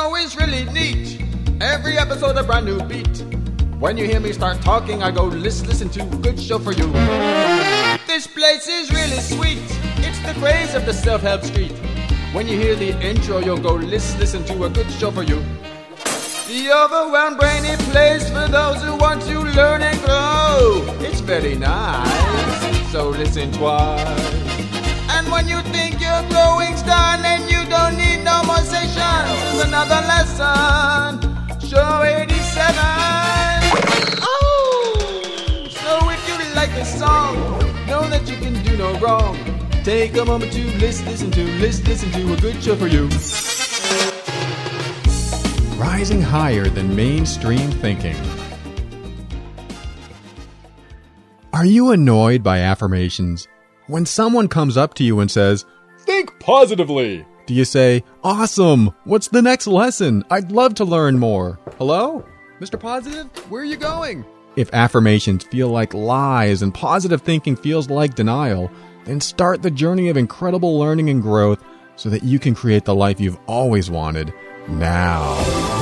show is really neat. Every episode a brand new beat. When you hear me start talking, I go, listen to a good show for you. This place is really sweet. It's the craze of the self-help street. When you hear the intro, you'll go, listen to a good show for you. The Overwhelmed Brainy place for those who want to learn and grow. It's very nice, so listen twice. And when you think your growing's done and you don't need no more sessions, there's another lesson, show 87. Oh, so if you like this song, know that you can do no wrong. Take a moment to listen to a good show for you. Rising higher than mainstream thinking. Are you annoyed by affirmations? When someone comes up to you and says, "Think positively," do you say, "Awesome! What's the next lesson? I'd love to learn more." Hello? Mr. Positive? Where are you going? If affirmations feel like lies and positive thinking feels like denial, then start the journey of incredible learning and growth so that you can create the life you've always wanted now.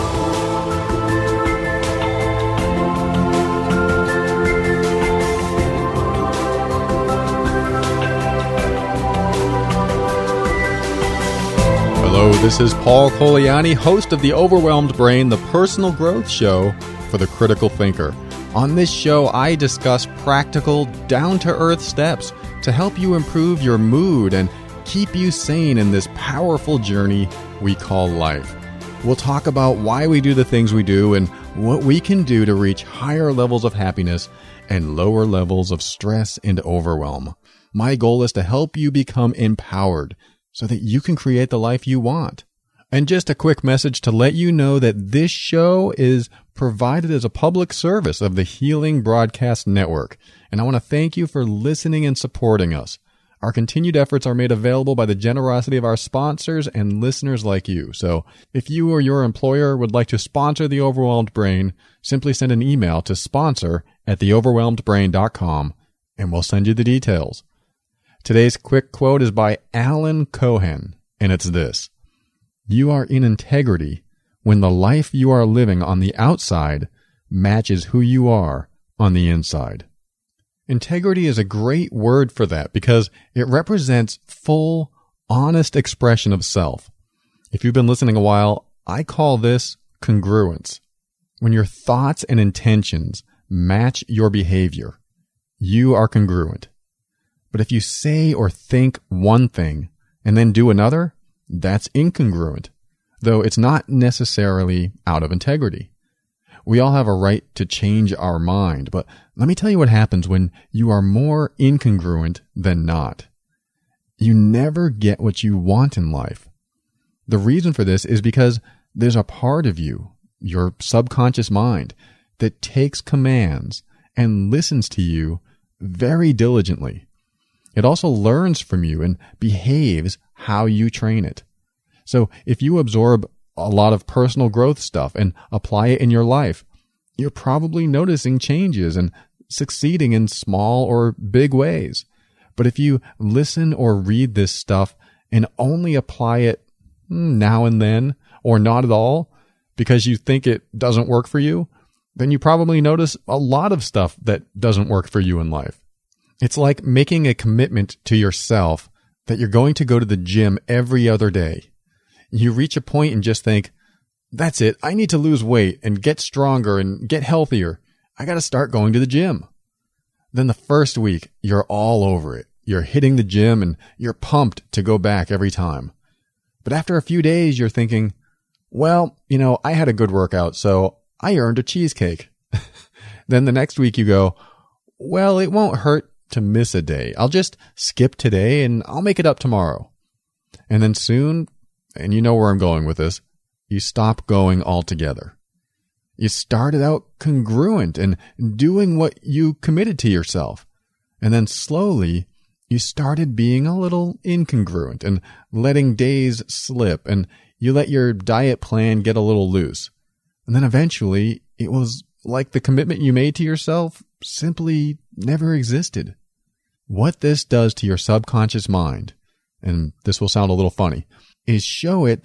Hello, this is Paul Coliani, host of The Overwhelmed Brain, the personal growth show for the critical thinker. On this show, I discuss practical, down-to-earth steps to help you improve your mood and keep you sane in this powerful journey we call life. We'll talk about why we do the things we do and what we can do to reach higher levels of happiness and lower levels of stress and overwhelm. My goal is to help you become empowered so that you can create the life you want. And just a quick message to let you know that this show is provided as a public service of the Healing Broadcast Network. And I want to thank you for listening and supporting us. Our continued efforts are made available by the generosity of our sponsors and listeners like you. So if you or your employer would like to sponsor The Overwhelmed Brain, simply send an email to sponsor@theoverwhelmedbrain.com and we'll send you the details. Today's quick quote is by Alan Cohen, and it's this: "You are in integrity when the life you are living on the outside matches who you are on the inside." Integrity is a great word for that because it represents full, honest expression of self. If you've been listening a while, I call this congruence. When your thoughts and intentions match your behavior, you are congruent. But if you say or think one thing and then do another, that's incongruent, though it's not necessarily out of integrity. We all have a right to change our mind, but let me tell you what happens when you are more incongruent than not. You never get what you want in life. The reason for this is because there's a part of you, your subconscious mind, that takes commands and listens to you very diligently. It also learns from you and behaves how you train it. So if you absorb a lot of personal growth stuff and apply it in your life, you're probably noticing changes and succeeding in small or big ways. But if you listen or read this stuff and only apply it now and then or not at all because you think it doesn't work for you, then you probably notice a lot of stuff that doesn't work for you in life. It's like making a commitment to yourself that you're going to go to the gym every other day. You reach a point and just think, that's it, I need to lose weight and get stronger and get healthier. I got to start going to the gym. Then the first week, you're all over it. You're hitting the gym and you're pumped to go back every time. But after a few days, you're thinking, well, I had a good workout, so I earned a cheesecake. Then the next week you go, well, it won't hurt to miss a day. I'll just skip today and I'll make it up tomorrow. And then soon, and you know where I'm going with this, you stop going altogether. You started out congruent and doing what you committed to yourself. And then slowly, you started being a little incongruent and letting days slip, and you let your diet plan get a little loose. And then eventually, it was like the commitment you made to yourself simply never existed. What this does to your subconscious mind, and this will sound a little funny, is show it that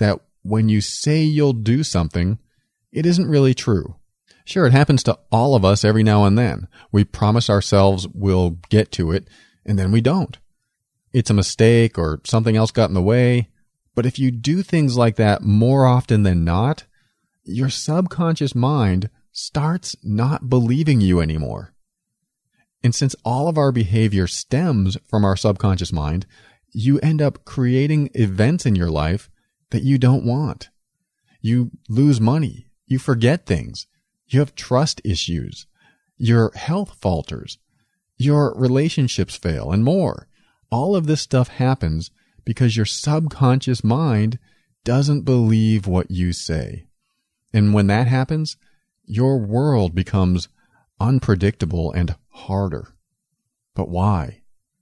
when you say you'll do something, it isn't really true. Sure, it happens to all of us every now and then. We promise ourselves we'll get to it, and then we don't. It's a mistake or something else got in the way. But if you do things like that more often than not, your subconscious mind starts not believing you anymore. And since all of our behavior stems from our subconscious mind, you end up creating events in your life that you don't want. You lose money. You forget things. You have trust issues. Your health falters. Your relationships fail and more. All of this stuff happens because your subconscious mind doesn't believe what you say. And when that happens, your world becomes unpredictable and harder. But why?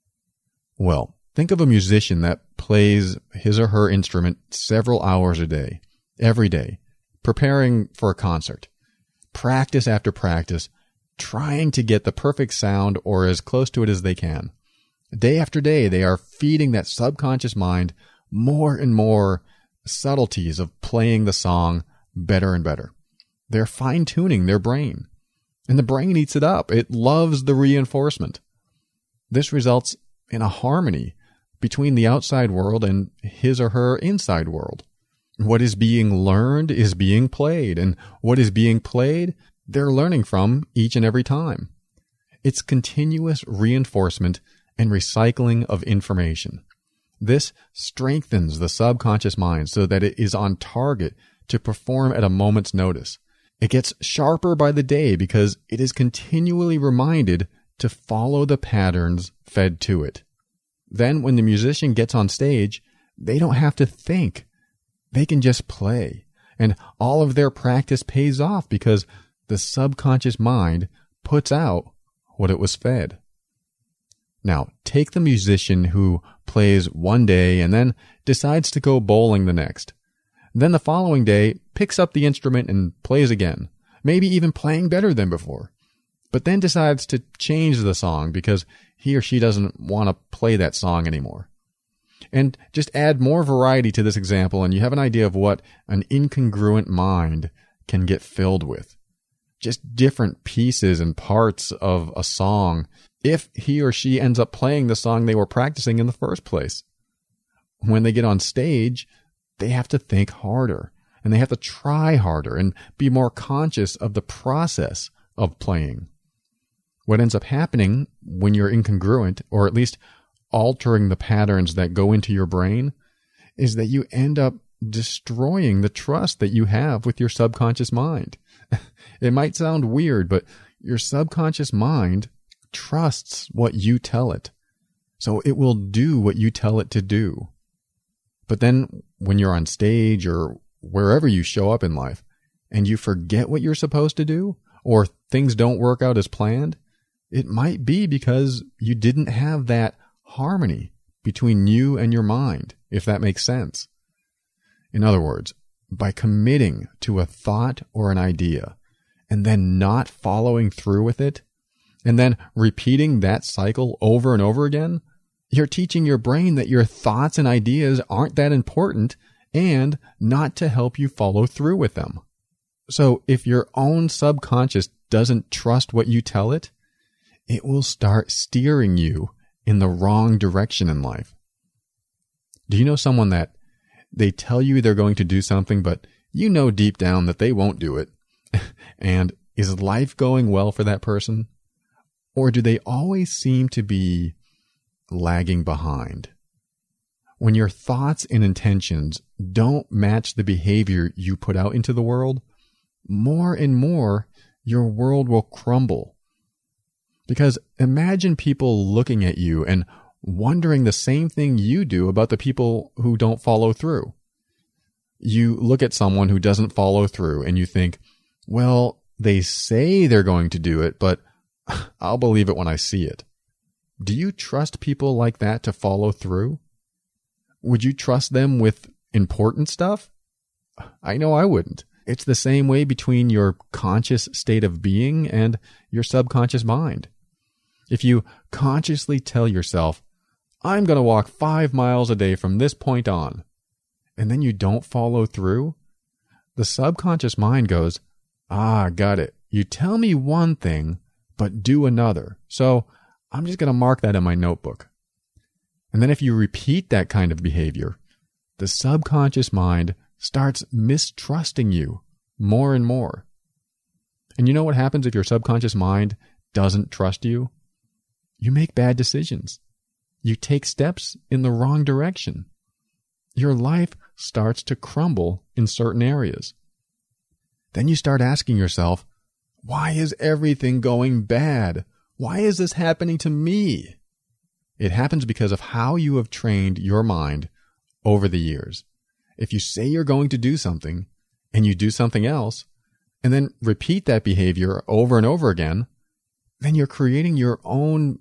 Well, think of a musician that plays his or her instrument several hours a day, every day, preparing for a concert. Practice after practice, trying to get the perfect sound or as close to it as they can. Day after day, they are feeding that subconscious mind more and more subtleties of playing the song better and better. They're fine-tuning their brain. And the brain eats it up. It loves the reinforcement. This results in a harmony between the outside world and his or her inside world. What is being learned is being played, and what is being played, they're learning from each and every time. It's continuous reinforcement and recycling of information. This strengthens the subconscious mind so that it is on target to perform at a moment's notice. It gets sharper by the day because it is continually reminded to follow the patterns fed to it. Then when the musician gets on stage, they don't have to think. They can just play. And all of their practice pays off because the subconscious mind puts out what it was fed. Now, take the musician who plays one day and then decides to go bowling the next. Then the following day, picks up the instrument and plays again, maybe even playing better than before, but then decides to change the song because he or she doesn't want to play that song anymore. And just add more variety to this example and you have an idea of what an incongruent mind can get filled with. Just different pieces and parts of a song if he or she ends up playing the song they were practicing in the first place. When they get on stage, they have to think harder and they have to try harder and be more conscious of the process of playing. What ends up happening when you're incongruent, or at least altering the patterns that go into your brain, is that you end up destroying the trust that you have with your subconscious mind. It might sound weird, but your subconscious mind trusts what you tell it. So it will do what you tell it to do. But then when you're on stage or wherever you show up in life and you forget what you're supposed to do, or things don't work out as planned, it might be because you didn't have that harmony between you and your mind, if that makes sense. In other words, by committing to a thought or an idea and then not following through with it, and then repeating that cycle over and over again, you're teaching your brain that your thoughts and ideas aren't that important and not to help you follow through with them. So if your own subconscious doesn't trust what you tell it, it will start steering you in the wrong direction in life. Do you know someone that they tell you they're going to do something, but you know deep down that they won't do it? And is life going well for that person? Or do they always seem to be lagging behind? When your thoughts and intentions don't match the behavior you put out into the world, more and more your world will crumble. Because imagine people looking at you and wondering the same thing you do about the people who don't follow through. You look at someone who doesn't follow through and you think, well, they say they're going to do it, but I'll believe it when I see it. Do you trust people like that to follow through? Would you trust them with important stuff? I know I wouldn't. It's the same way between your conscious state of being and your subconscious mind. If you consciously tell yourself, I'm going to walk 5 miles a day from this point on, and then you don't follow through, the subconscious mind goes, got it. You tell me one thing, but do another. So I'm just going to mark that in my notebook. And then if you repeat that kind of behavior, the subconscious mind starts mistrusting you more and more. And you know what happens if your subconscious mind doesn't trust you? You make bad decisions. You take steps in the wrong direction. Your life starts to crumble in certain areas. Then you start asking yourself, why is everything going bad? Why is this happening to me? It happens because of how you have trained your mind over the years. If you say you're going to do something and you do something else, and then repeat that behavior over and over again, then you're creating your own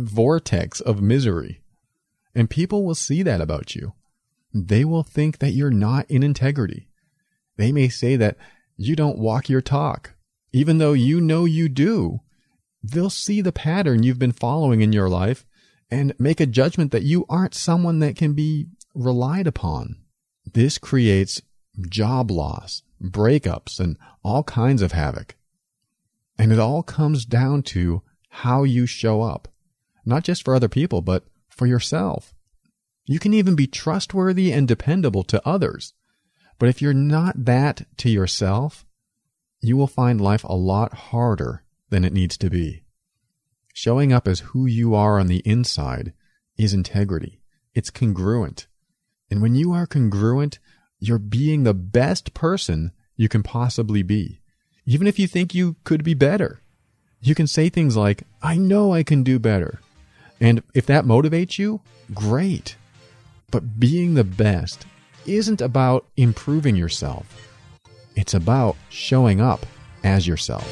vortex of misery. And people will see that about you. They will think that you're not in integrity. They may say that you don't walk your talk, even though you know you do. They'll see the pattern you've been following in your life and make a judgment that you aren't someone that can be relied upon. This creates job loss, breakups, and all kinds of havoc. And it all comes down to how you show up, not just for other people, but for yourself. You can even be trustworthy and dependable to others. But if you're not that to yourself, you will find life a lot harder than it needs to be. Showing up as who you are on the inside is integrity. It's congruent. And when you are congruent, you're being the best person you can possibly be. Even if you think you could be better. You can say things like, I know I can do better. And if that motivates you, great. But being the best isn't about improving yourself. It's about showing up as yourself.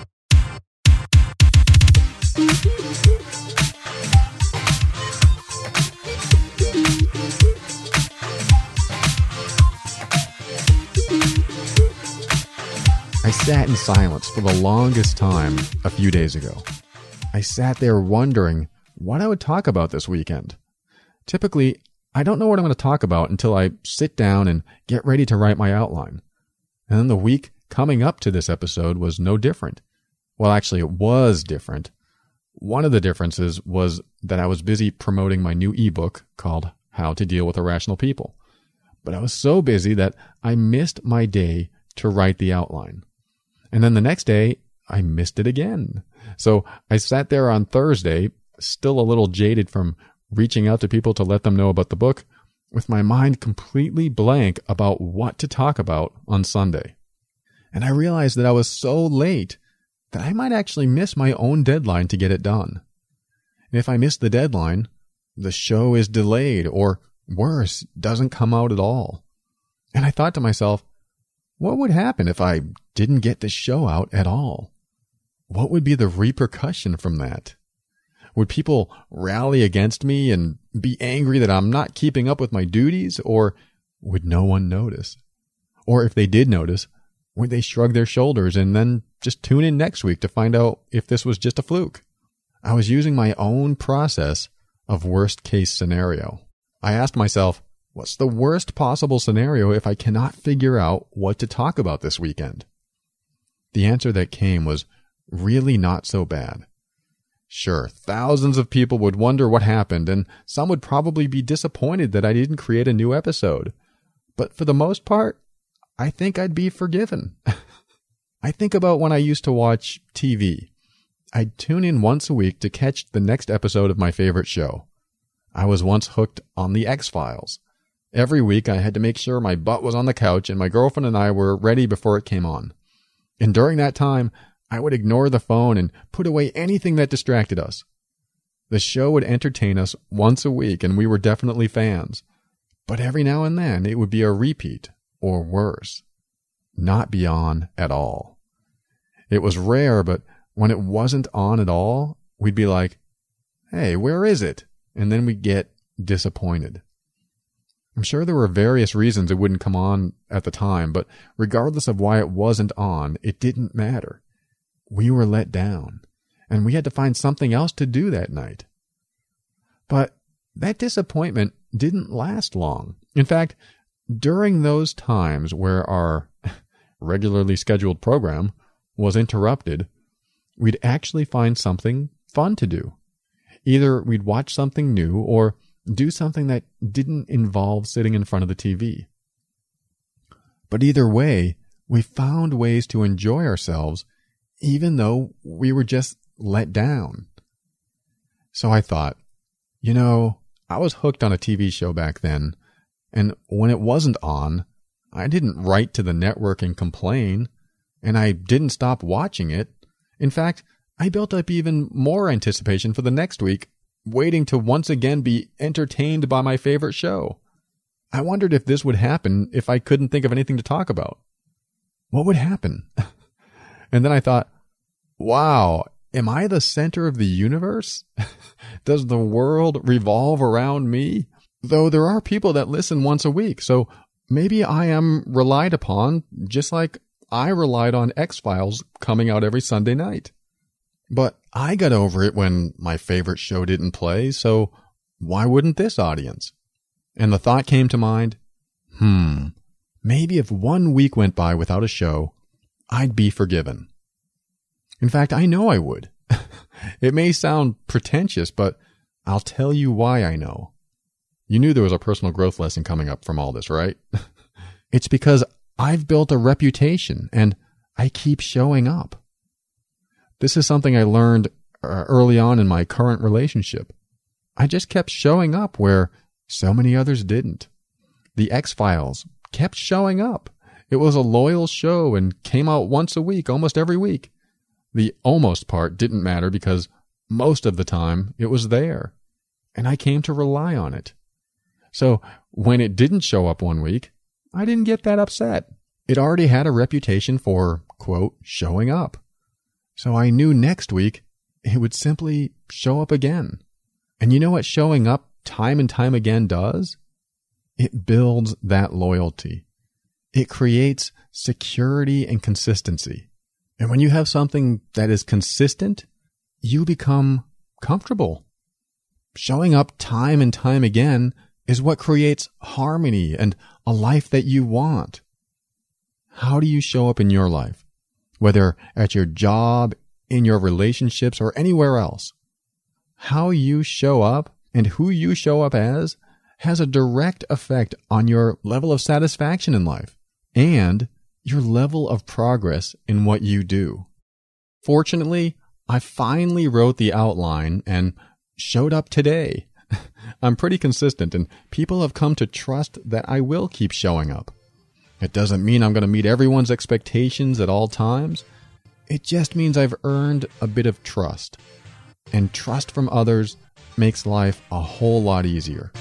I sat in silence for the longest time a few days ago. I sat there wondering what I would talk about this weekend. Typically, I don't know what I'm going to talk about until I sit down and get ready to write my outline. And then the week coming up to this episode was no different. Well, actually, it was different. One of the differences was that I was busy promoting my new ebook called How to Deal with Irrational People. But I was so busy that I missed my day to write the outline. And then the next day, I missed it again. So I sat there on Thursday, still a little jaded from reaching out to people to let them know about the book, with my mind completely blank about what to talk about on Sunday. And I realized that I was so late that I might actually miss my own deadline to get it done. And if I miss the deadline, the show is delayed, or worse, doesn't come out at all. And I thought to myself, what would happen if I didn't get this show out at all? What would be the repercussion from that? Would people rally against me and be angry that I'm not keeping up with my duties, or would no one notice? Or if they did notice, would they shrug their shoulders and then just tune in next week to find out if this was just a fluke? I was using my own process of worst case scenario. I asked myself, what's the worst possible scenario if I cannot figure out what to talk about this weekend? The answer that came was really not so bad. Sure, thousands of people would wonder what happened, and some would probably be disappointed that I didn't create a new episode. But for the most part, I think I'd be forgiven. I think about when I used to watch TV. I'd tune in once a week to catch the next episode of my favorite show. I was once hooked on The X-Files. Every week I had to make sure my butt was on the couch and my girlfriend and I were ready before it came on. And during that time, I would ignore the phone and put away anything that distracted us. The show would entertain us once a week, and we were definitely fans. But every now and then, it would be a repeat, or worse, not be on at all. It was rare, but when it wasn't on at all, we'd be like, hey, where is it? And then we'd get disappointed. I'm sure there were various reasons it wouldn't come on at the time, but regardless of why it wasn't on, it didn't matter. We were let down, and we had to find something else to do that night. But that disappointment didn't last long. In fact, during those times where our regularly scheduled program was interrupted, we'd actually find something fun to do. Either we'd watch something new or do something that didn't involve sitting in front of the TV. But either way, we found ways to enjoy ourselves even though we were just let down. So I thought, I was hooked on a TV show back then, and when it wasn't on, I didn't write to the network and complain, and I didn't stop watching it. In fact, I built up even more anticipation for the next week, waiting to once again be entertained by my favorite show. I wondered if this would happen if I couldn't think of anything to talk about. What would happen? And then I thought, wow, am I the center of the universe? Does the world revolve around me? Though there are people that listen once a week, so maybe I am relied upon just like I relied on X-Files coming out every Sunday night. But I got over it when my favorite show didn't play, so why wouldn't this audience? And the thought came to mind, maybe if 1 week went by without a show, I'd be forgiven. In fact, I know I would. It may sound pretentious, but I'll tell you why I know. You knew there was a personal growth lesson coming up from all this, right? It's because I've built a reputation and I keep showing up. This is something I learned early on in my current relationship. I just kept showing up where so many others didn't. The X-Files kept showing up. It was a loyal show and came out once a week, almost every week. The almost part didn't matter because most of the time it was there, and I came to rely on it. So when it didn't show up 1 week, I didn't get that upset. It already had a reputation for, quote, showing up. So I knew next week it would simply show up again. And you know what showing up time and time again does? It builds that loyalty. It creates security and consistency. And when you have something that is consistent, you become comfortable. Showing up time and time again is what creates harmony and a life that you want. How do you show up in your life? Whether at your job, in your relationships, or anywhere else. How you show up and who you show up as has a direct effect on your level of satisfaction in life and your level of progress in what you do. Fortunately, I finally wrote the outline and showed up today. I'm pretty consistent, and people have come to trust that I will keep showing up. It doesn't mean I'm going to meet everyone's expectations at all times. It just means I've earned a bit of trust. And trust from others makes life a whole lot easier.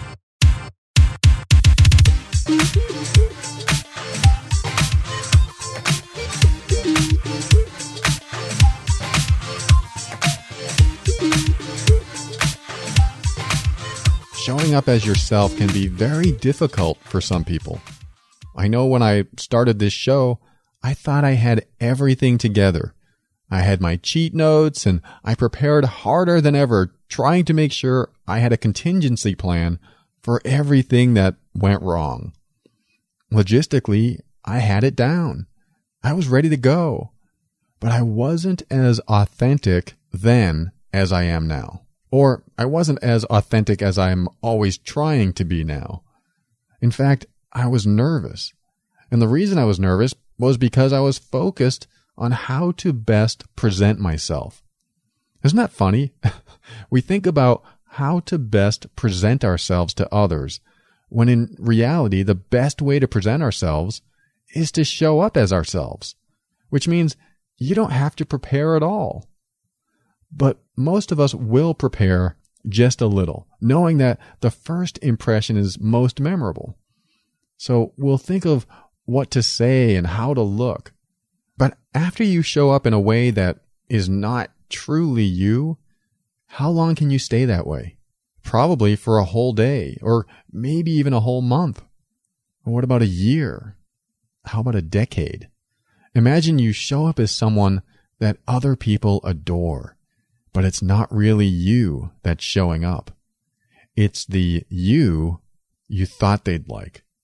Showing up as yourself can be very difficult for some people. I know when I started this show, I thought I had everything together. I had my cheat notes and I prepared harder than ever, trying to make sure I had a contingency plan for everything that went wrong. Logistically, I had it down. I was ready to go. But I wasn't as authentic then as I am now. Or I wasn't as authentic as I'm always trying to be now. In fact, I was nervous. And the reason I was nervous was because I was focused on how to best present myself. Isn't that funny? We think about how to best present ourselves to others, when in reality, the best way to present ourselves is to show up as ourselves, which means you don't have to prepare at all. But most of us will prepare just a little, knowing that the first impression is most memorable. So we'll think of what to say and how to look. But after you show up in a way that is not truly you, how long can you stay that way? Probably for a whole day, or maybe even a whole month. Or what about a year? How about a decade? Imagine you show up as someone that other people adore, but it's not really you that's showing up. It's the you thought they'd like.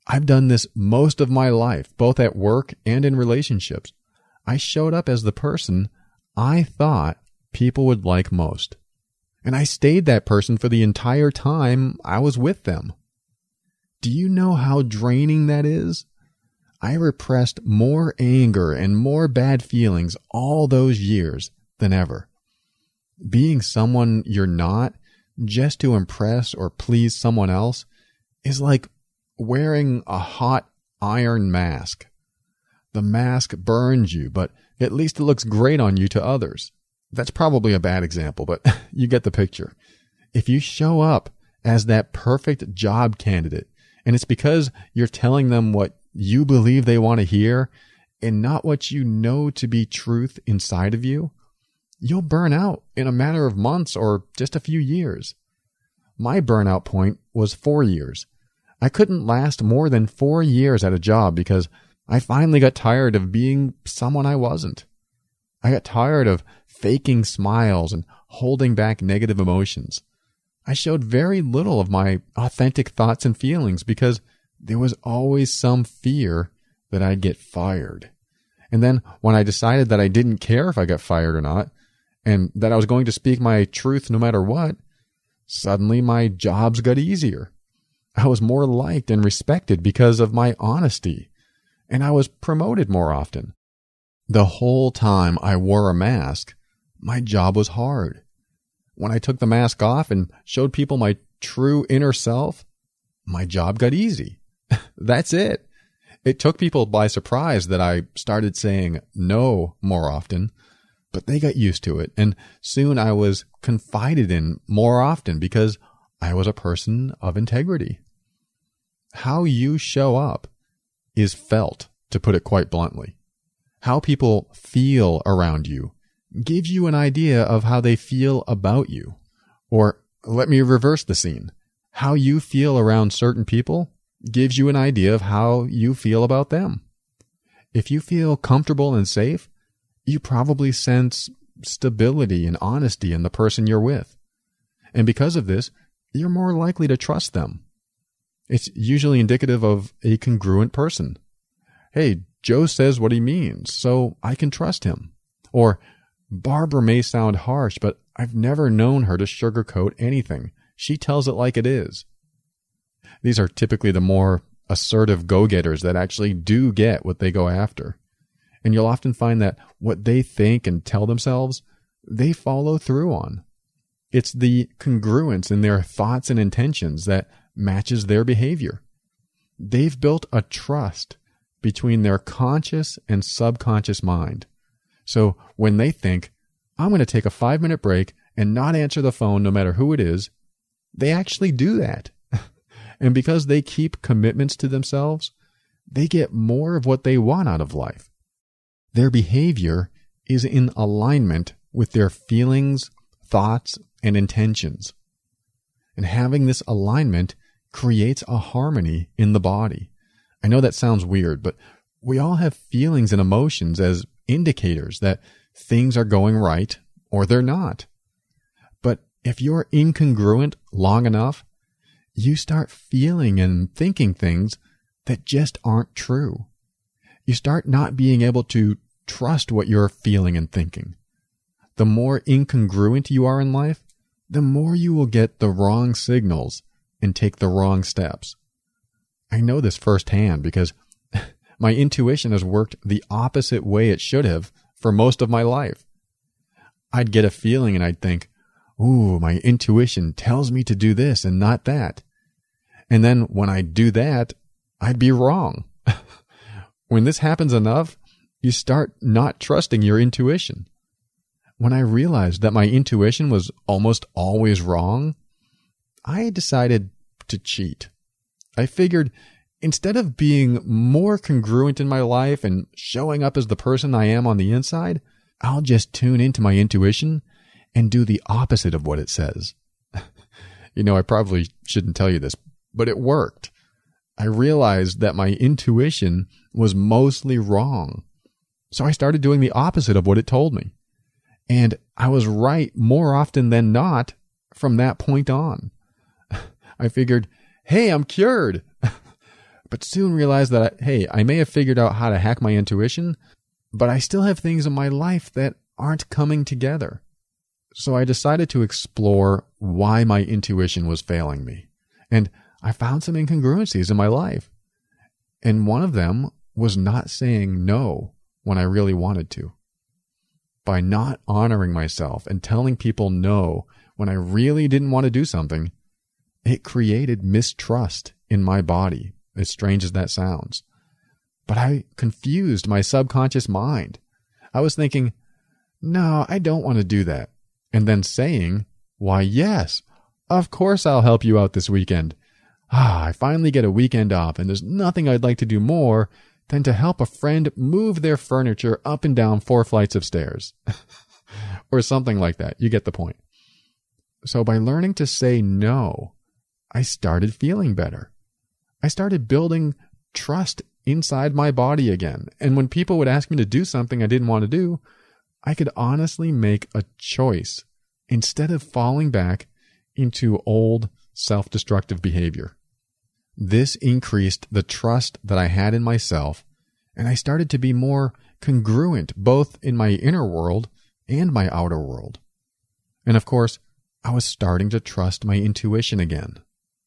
I've done this most of my life, both at work and in relationships. I showed up as the person I thought people would like most. And I stayed that person for the entire time I was with them. Do you know how draining that is? I repressed more anger and more bad feelings all those years than ever. Being someone you're not just to impress or please someone else is like wearing a hot iron mask. The mask burns you, but at least it looks great on you to others. That's probably a bad example, but you get the picture. If you show up as that perfect job candidate, and it's because you're telling them what you believe they want to hear and not what you know to be truth inside of you, you'll burn out in a matter of months or just a few years. My burnout point was 4 years. I couldn't last more than 4 years at a job because I finally got tired of being someone I wasn't. I got tired of faking smiles and holding back negative emotions. I showed very little of my authentic thoughts and feelings because there was always some fear that I'd get fired. And then when I decided that I didn't care if I got fired or not, and that I was going to speak my truth no matter what, suddenly my jobs got easier. I was more liked and respected because of my honesty, and I was promoted more often. The whole time I wore a mask, my job was hard. When I took the mask off and showed people my true inner self, my job got easy. That's it. It took people by surprise that I started saying no more often, but they got used to it, and soon I was confided in more often because I was a person of integrity. How you show up is felt, to put it quite bluntly. How people feel around you gives you an idea of how they feel about you. Or let me reverse the scene. How you feel around certain people gives you an idea of how you feel about them. If you feel comfortable and safe, you probably sense stability and honesty in the person you're with. And because of this, you're more likely to trust them. It's usually indicative of a congruent person. Hey, Joe says what he means, so I can trust him. Or, Barbara may sound harsh, but I've never known her to sugarcoat anything. She tells it like it is. These are typically the more assertive go-getters that actually do get what they go after. And you'll often find that what they think and tell themselves, they follow through on. It's the congruence in their thoughts and intentions that matches their behavior. They've built a trust between their conscious and subconscious mind. So when they think, I'm going to take a 5-minute break and not answer the phone no matter who it is, they actually do that. And because they keep commitments to themselves, they get more of what they want out of life. Their behavior is in alignment with their feelings, thoughts, and intentions. And having this alignment creates a harmony in the body. I know that sounds weird, but we all have feelings and emotions as indicators that things are going right or they're not. But if you're incongruent long enough, you start feeling and thinking things that just aren't true. You start not being able to trust what you're feeling and thinking. The more incongruent you are in life, the more you will get the wrong signals and take the wrong steps. I know this firsthand because my intuition has worked the opposite way it should have for most of my life. I'd get a feeling and I'd think, ooh, my intuition tells me to do this and not that. And then when I do that, I'd be wrong. When this happens enough, you start not trusting your intuition. When I realized that my intuition was almost always wrong, I decided to cheat. I figured instead of being more congruent in my life and showing up as the person I am on the inside, I'll just tune into my intuition and do the opposite of what it says. I probably shouldn't tell you this, but it worked. I realized that my intuition was mostly wrong. So I started doing the opposite of what it told me. And I was right more often than not from that point on. I figured, hey, I'm cured. But but soon realized that, hey, I may have figured out how to hack my intuition, but I still have things in my life that aren't coming together. So I decided to explore why my intuition was failing me. And I found some incongruencies in my life. And one of them was not saying no when I really wanted to. By not honoring myself and telling people no when I really didn't want to do something, it created mistrust in my body, as strange as that sounds. But I confused my subconscious mind. I was thinking, no, I don't want to do that. And then saying, why, yes, of course I'll help you out this weekend. I finally get a weekend off, and there's nothing I'd like to do more than to help a friend move their furniture up and down 4 flights of stairs. Or something like that. You get the point. So by learning to say no, I started feeling better. I started building trust inside my body again. And when people would ask me to do something I didn't want to do, I could honestly make a choice instead of falling back into old self-destructive behavior. This increased the trust that I had in myself, and I started to be more congruent both in my inner world and my outer world. And of course, I was starting to trust my intuition again.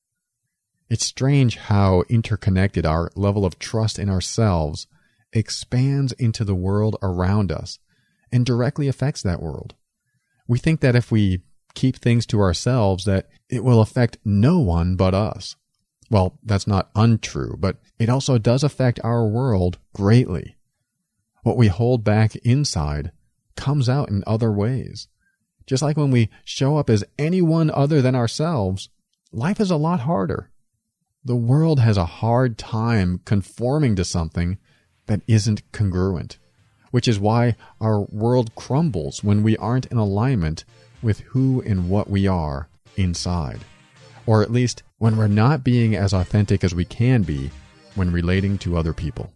It's strange how interconnected our level of trust in ourselves expands into the world around us and directly affects that world. We think that if we keep things to ourselves, that it will affect no one but us. Well, that's not untrue, but it also does affect our world greatly. What we hold back inside comes out in other ways. Just like when we show up as anyone other than ourselves, life is a lot harder. The world has a hard time conforming to something that isn't congruent, which is why our world crumbles when we aren't in alignment with who and what we are inside. Or at least when we're not being as authentic as we can be when relating to other people.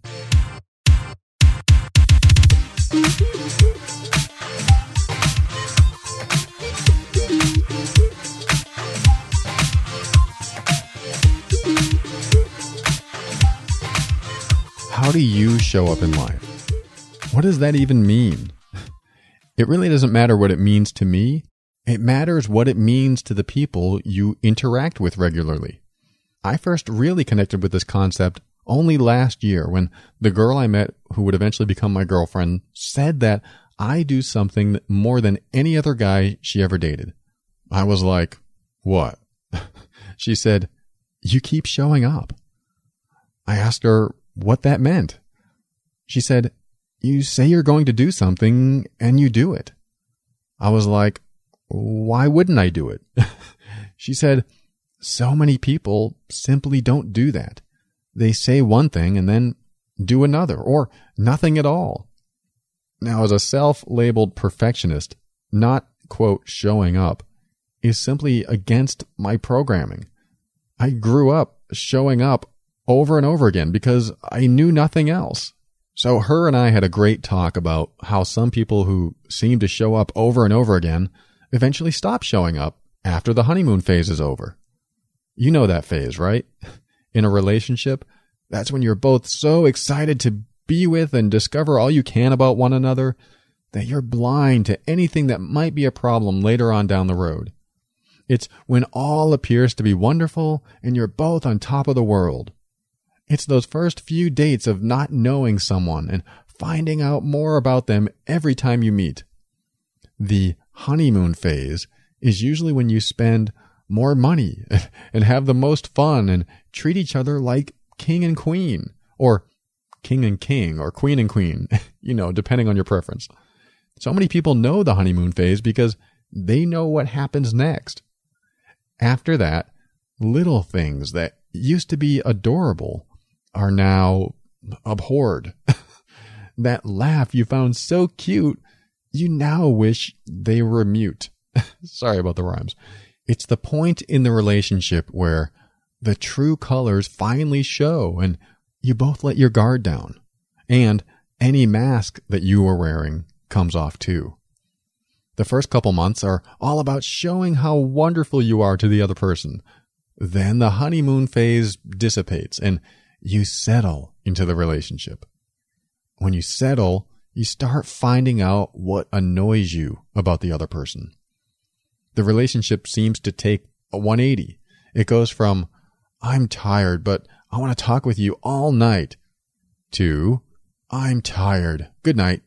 How do you show up in life? What does that even mean? It really doesn't matter what it means to me. It matters what it means to the people you interact with regularly. I first really connected with this concept only last year when the girl I met, who would eventually become my girlfriend, said that I do something more than any other guy she ever dated. I was like, what? She said, you keep showing up. I asked her what that meant. She said, you say you're going to do something and you do it. I was like, why wouldn't I do it? She said, so many people simply don't do that. They say one thing and then do another, or nothing at all. Now, as a self-labeled perfectionist, not, quote, showing up, is simply against my programming. I grew up showing up over and over again because I knew nothing else. So her and I had a great talk about how some people who seem to show up over and over again eventually stop showing up after the honeymoon phase is over. You know that phase, right? In a relationship, that's when you're both so excited to be with and discover all you can about one another that you're blind to anything that might be a problem later on down the road. It's when all appears to be wonderful and you're both on top of the world. It's those first few dates of not knowing someone and finding out more about them every time you meet. The honeymoon phase is usually when you spend more money and have the most fun and treat each other like king and queen, or king and king, or queen and queen, depending on your preference. So many people know the honeymoon phase because they know what happens next. After that, little things that used to be adorable are now abhorred. That laugh you found so cute, you now wish they were mute. Sorry about the rhymes. It's the point in the relationship where the true colors finally show and you both let your guard down. And any mask that you were wearing comes off too. The first couple months are all about showing how wonderful you are to the other person. Then the honeymoon phase dissipates and you settle into the relationship. When you settle, you start finding out what annoys you about the other person. The relationship seems to take a 180. It goes from, I'm tired, but I want to talk with you all night, to, I'm tired. Good night.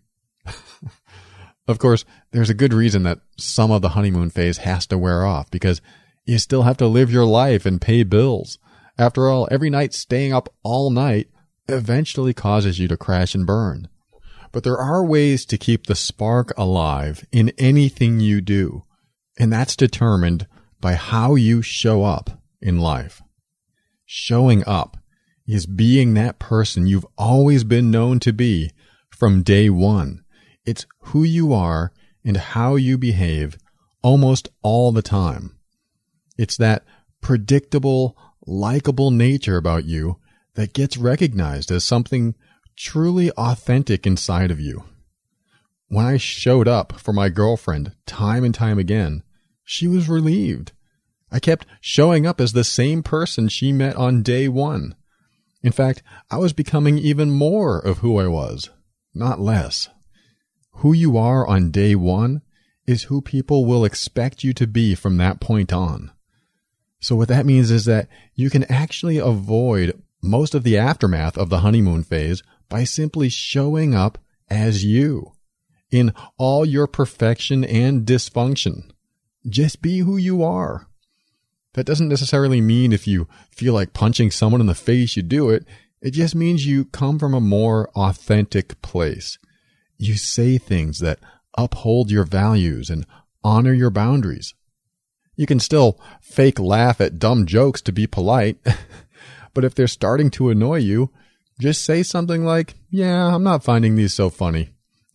Of course, there's a good reason that some of the honeymoon phase has to wear off, because you still have to live your life and pay bills. After all, every night staying up all night eventually causes you to crash and burn. But there are ways to keep the spark alive in anything you do, and that's determined by how you show up in life. Showing up is being that person you've always been known to be from day one. It's who you are and how you behave almost all the time. It's that predictable, likable nature about you that gets recognized as something truly authentic inside of you. When I showed up for my girlfriend time and time again, she was relieved. I kept showing up as the same person she met on day one. In fact, I was becoming even more of who I was, not less. Who you are on day one is who people will expect you to be from that point on. So what that means is that you can actually avoid most of the aftermath of the honeymoon phase by simply showing up as you, in all your perfection and dysfunction. Just be who you are. That doesn't necessarily mean if you feel like punching someone in the face, you do it. It just means you come from a more authentic place. You say things that uphold your values and honor your boundaries. You can still fake laugh at dumb jokes to be polite, but if they're starting to annoy you, just say something like, yeah, I'm not finding these so funny.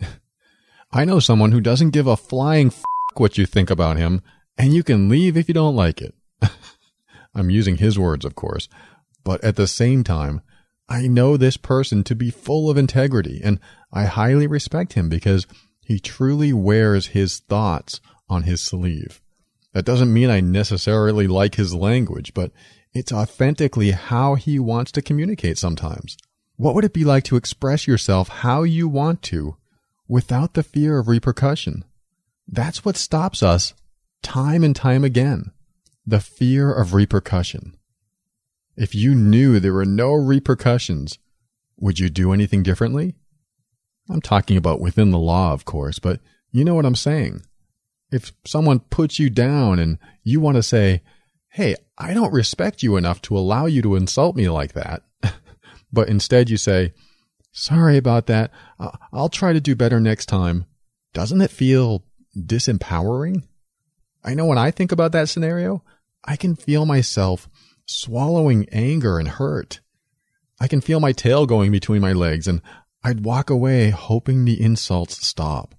I know someone who doesn't give a flying f*** what you think about him, and you can leave if you don't like it. I'm using his words, of course, but at the same time, I know this person to be full of integrity, and I highly respect him because he truly wears his thoughts on his sleeve. That doesn't mean I necessarily like his language, but it's authentically how he wants to communicate sometimes. What would it be like to express yourself how you want to without the fear of repercussion? That's what stops us time and time again. The fear of repercussion. If you knew there were no repercussions, would you do anything differently? I'm talking about within the law, of course, but you know what I'm saying. If someone puts you down and you want to say, hey, I don't respect you enough to allow you to insult me like that, but instead you say, sorry about that, I'll try to do better next time, doesn't it feel disempowering? I know when I think about that scenario, I can feel myself swallowing anger and hurt. I can feel my tail going between my legs, and I'd walk away hoping the insults stop.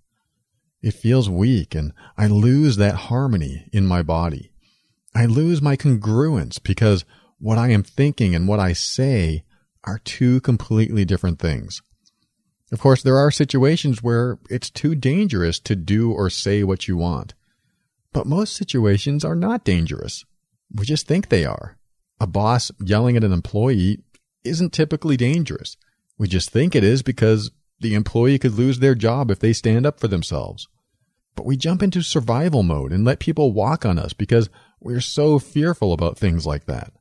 It feels weak, and I lose that harmony in my body. I lose my congruence because what I am thinking and what I say are two completely different things. Of course, there are situations where it's too dangerous to do or say what you want. But most situations are not dangerous. We just think they are. A boss yelling at an employee isn't typically dangerous. We just think it is because the employee could lose their job if they stand up for themselves. But we jump into survival mode and let people walk on us because we're so fearful about things like that.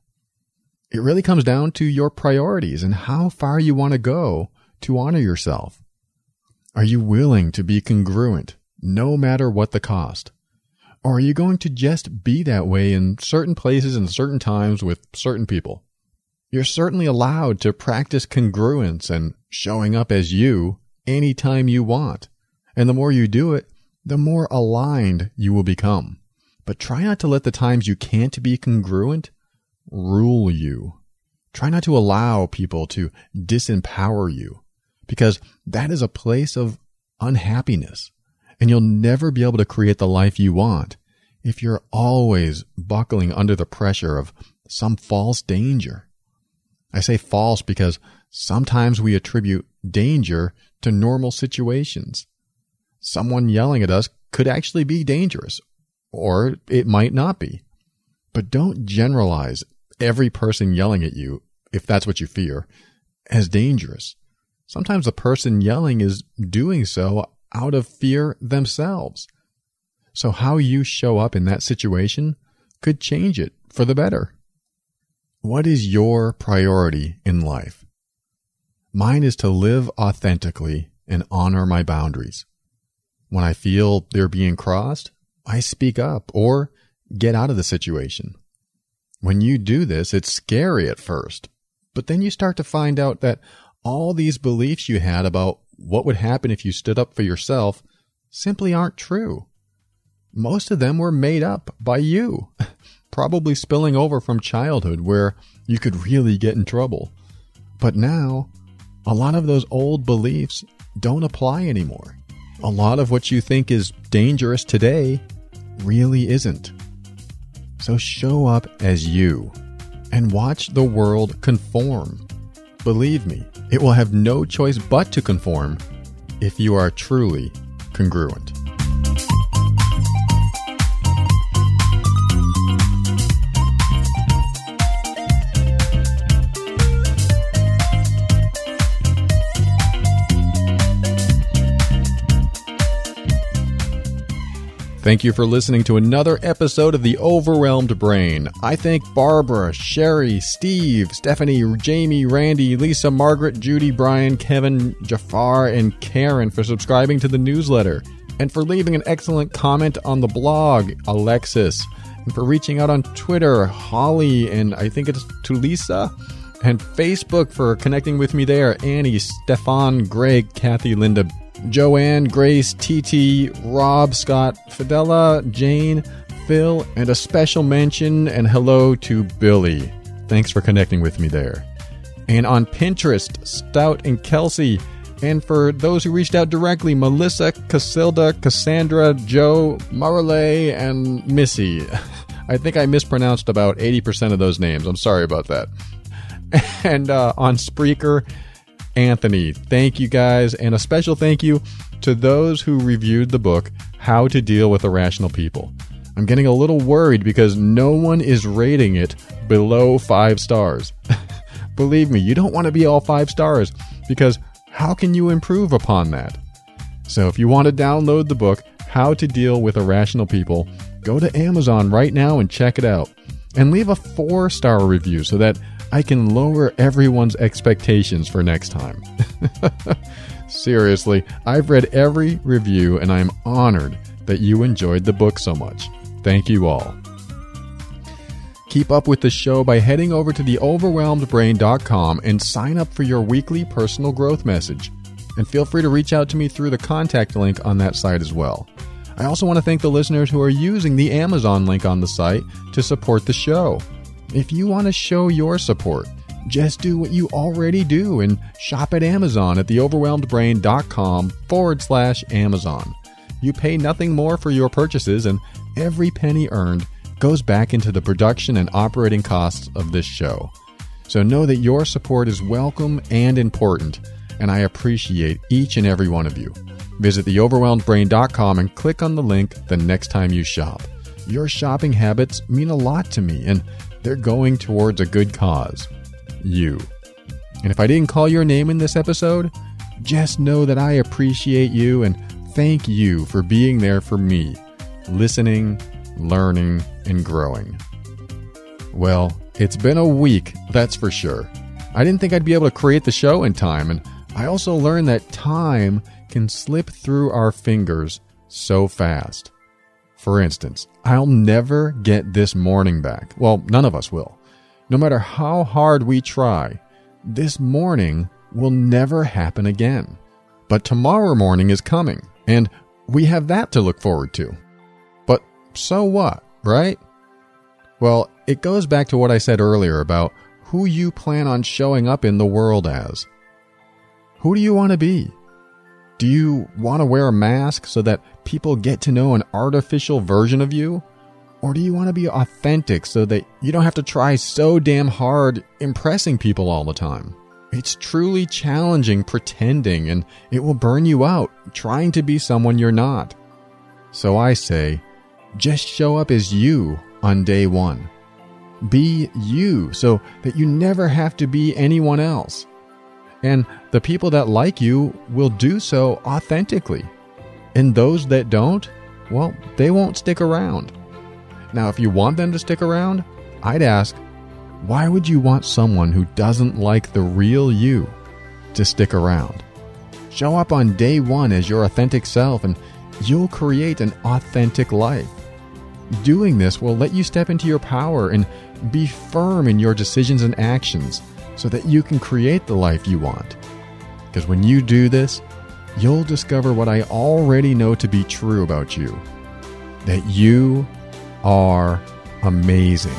It really comes down to your priorities and how far you want to go to honor yourself. Are you willing to be congruent, no matter what the cost? Or are you going to just be that way in certain places and certain times with certain people? You're certainly allowed to practice congruence and showing up as you anytime you want. And the more you do it, the more aligned you will become. But try not to let the times you can't be congruent rule you. Try not to allow people to disempower you, because that is a place of unhappiness. And you'll never be able to create the life you want if you're always buckling under the pressure of some false danger. I say false because sometimes we attribute danger to normal situations. Someone yelling at us could actually be dangerous, or it might not be. But don't generalize every person yelling at you if that's what you fear, as dangerous. Sometimes the person yelling is doing so out of fear themselves. So how you show up in that situation could change it for the better. What is your priority in life? Mine is to live authentically and honor my boundaries. When I feel they're being crossed, I speak up or get out of the situation. When you do this, it's scary at first, but then you start to find out that all these beliefs you had about what would happen if you stood up for yourself simply aren't true. Most of them were made up by you, probably spilling over from childhood where you could really get in trouble. But now, a lot of those old beliefs don't apply anymore. A lot of what you think is dangerous today really isn't. So show up as you and watch the world conform. Believe me, it will have no choice but to conform if you are truly congruent. Thank you for listening to another episode of The Overwhelmed Brain. I thank Barbara, Sherry, Steve, Stephanie, Jamie, Randy, Lisa, Margaret, Judy, Brian, Kevin, Jafar, and Karen for subscribing to the newsletter, and for leaving an excellent comment on the blog, Alexis, and for reaching out on Twitter, Holly, and I think it's Tulisa, and Facebook for connecting with me there, Annie, Stefan, Greg, Kathy, Linda, Joanne, Grace, TT, Rob, Scott, Fidela, Jane, Phil, and a special mention and hello to Billy. Thanks for connecting with me there. And on Pinterest, Stout and Kelsey. And for those who reached out directly, Melissa, Casilda, Cassandra, Joe, Marley, and Missy. I think I mispronounced about 80% of those names. I'm sorry about that. And on Spreaker, Anthony. Thank you guys, and a special thank you to those who reviewed the book, How to Deal with Irrational People. I'm getting a little worried because no one is rating it below 5 stars. Believe me, you don't want to be all 5 stars, because how can you improve upon that? So if you want to download the book, How to Deal with Irrational People, go to Amazon right now and check it out. And leave a 4-star review so that I can lower everyone's expectations for next time. Seriously, I've read every review and I'm honored that you enjoyed the book so much. Thank you all. Keep up with the show by heading over to theoverwhelmedbrain.com and sign up for your weekly personal growth message. And feel free to reach out to me through the contact link on that site as well. I also want to thank the listeners who are using the Amazon link on the site to support the show. If you want to show your support, just do what you already do and shop at Amazon at theoverwhelmedbrain.com/Amazon. You pay nothing more for your purchases, and every penny earned goes back into the production and operating costs of this show. So know that your support is welcome and important, and I appreciate each and every one of you. Visit theoverwhelmedbrain.com and click on the link the next time you shop. Your shopping habits mean a lot to me, and they're going towards a good cause. You. And if I didn't call your name in this episode, just know that I appreciate you and thank you for being there for me, listening, learning, and growing. Well, it's been a week, that's for sure. I didn't think I'd be able to create the show in time, and I also learned that time can slip through our fingers so fast. For instance, I'll never get this morning back. Well, none of us will. No matter how hard we try, this morning will never happen again. But tomorrow morning is coming, and we have that to look forward to. But so what, right? Well, it goes back to what I said earlier about who you plan on showing up in the world as. Who do you want to be? Do you want to wear a mask so that people get to know an artificial version of you? Or do you want to be authentic so that you don't have to try so damn hard impressing people all the time? It's truly challenging pretending, and it will burn you out trying to be someone you're not. So I say, just show up as you on day one. Be you so that you never have to be anyone else. And the people that like you will do so authentically. And those that don't, well, they won't stick around. Now, if you want them to stick around, I'd ask, why would you want someone who doesn't like the real you to stick around? Show up on day one as your authentic self and you'll create an authentic life. Doing this will let you step into your power and be firm in your decisions and actions so that you can create the life you want. Because when you do this, you'll discover what I already know to be true about you. That you are amazing.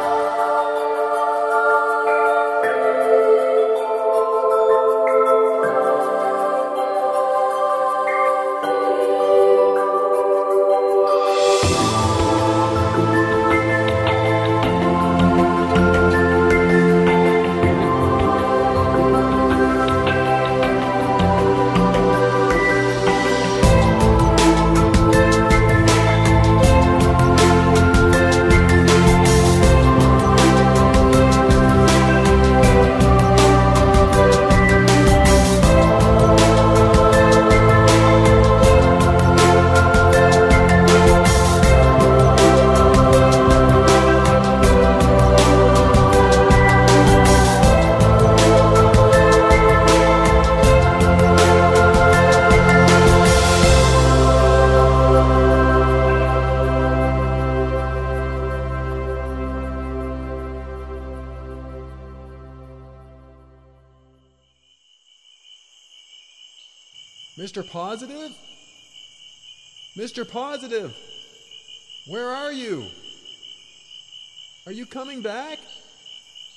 Mr. Positive? Mr. Positive! Where are you? Are you coming back?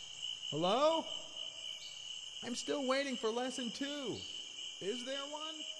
Hello? I'm still waiting for lesson 2. Is there one?